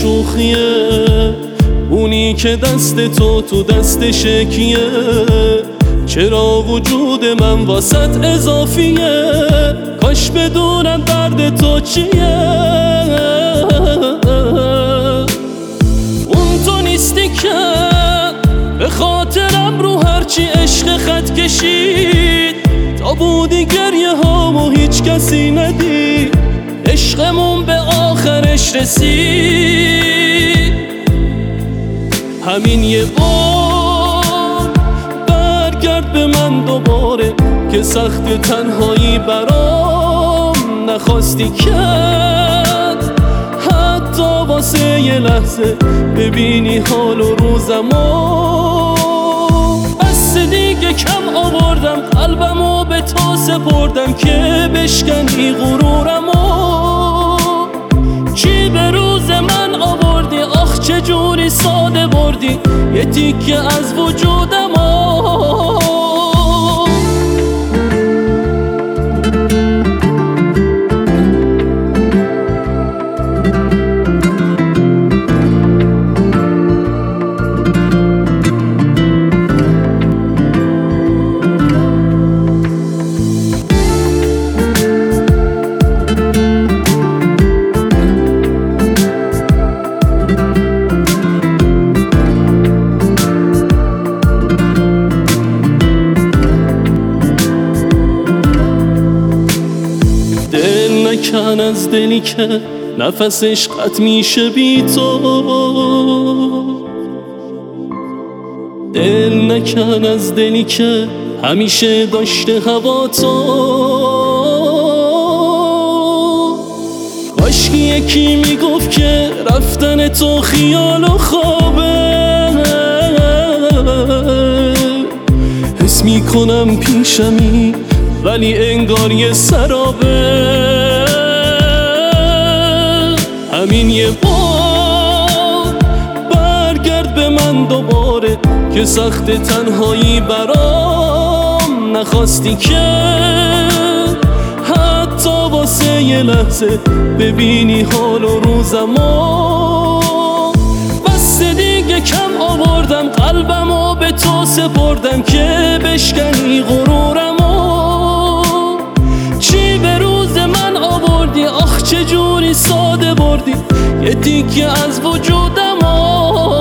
شوخیه، اونی که دست تو دست شکیه. چرا وجود من واسط اضافیه؟ کاش بدونم درد تو چیه. اون تو نیستی که به خاطرم رو هرچی عشق خط کشید. تا بودی گریه هامو هیچ کسی ندید، عشقمون به آخرش رسید. همین یه بار برگرد به من دوباره، که سخت تنهایی برام نخواستی کرد. حتی واسه یه لحظه ببینی حال و روزمو. بس دیگه کم آوردم، قلبمو به تو سپردم که بشکنی غرورمو. چی به روز من آوردی؟ آخ چه جوری ساده بردی یه تیکه از وجودمو. نکن از دلی که نفسش قطع میشه بی تو. دل نکن از دلی که همیشه داشته هوا تو. کاشکی یکی میگفت که رفتن تو خیال و خوابه. حس میکنم پیشمی ولی انگار یه سرابه. همین یه بار برگرد به من دوباره، که سخت تنهایی برام نخواستی که. حتی واسه یه لحظه ببینی حال و روزمو. بس دیگه کم آوردم، قلبمو به تو سپردم که بشکنی غرورمو. چی به روز من آوردی؟ آخ چه جوری ساده بردی یه تیکه از وجودمو.